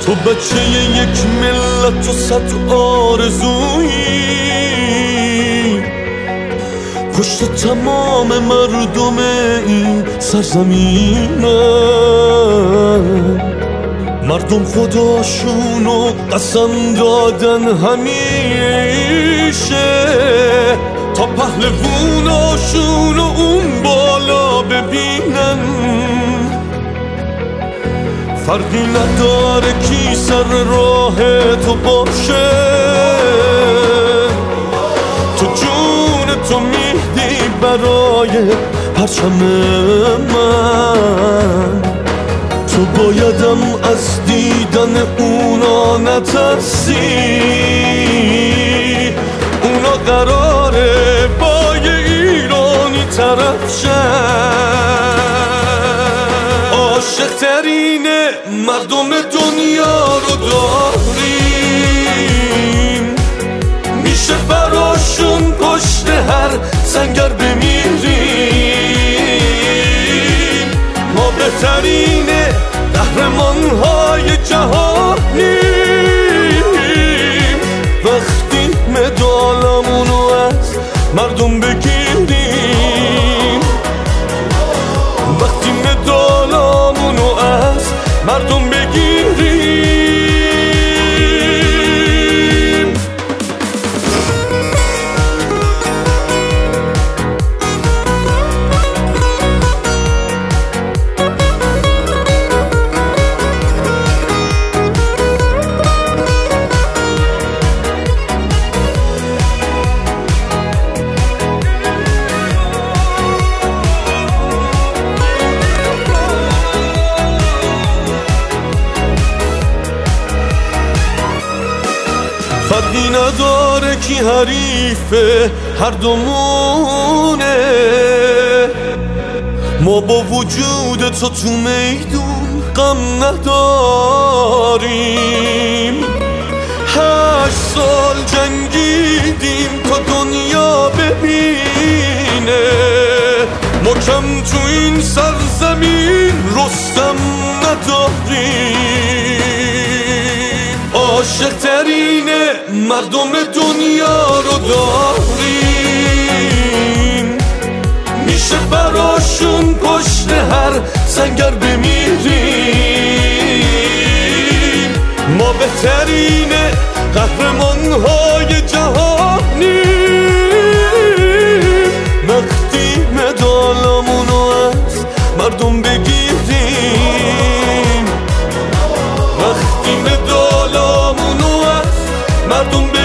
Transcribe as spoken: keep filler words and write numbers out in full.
تو بچه یک ملت و صد آرزویی، پشت تمام مردم این سرزمینم. مردم خداشونو قسم دادن همیشه تا پهلووناشونو اون بالا ببینن. فرقی نداره کی سر راه تو باشه، تو جون تو میدی برای پرچم من. تو بایدم از دیدن اونا نترسی، اونا قراره با یه ایرانی طرف شن. عاشق ترین مردم دنیا رو داریم، میشه براشون پشت هر سنگر بمیریم. ما بهترین قهرمان‌های جهانیم وقتی مدالمونو از مردم بگیریم، وقتی مدالمونو از مردم بگیریم. فرقی نداره کی حریفه، هر دومونه. ما با وجود تو تو میدون غم نداریم. هشت سال جنگیدیم تا دنیا ببینه، ما کم تو این سرزمین رستم نداریم. عاشق ترین مردم دنیا رو داریم، میشه براشون پشت هر سنگر بمیریم. ما بهترین قهرمان‌های جهانیم وقتی مدالمونو از مردم بگیریم، وقتی مدالمونو از مردم بگیریم.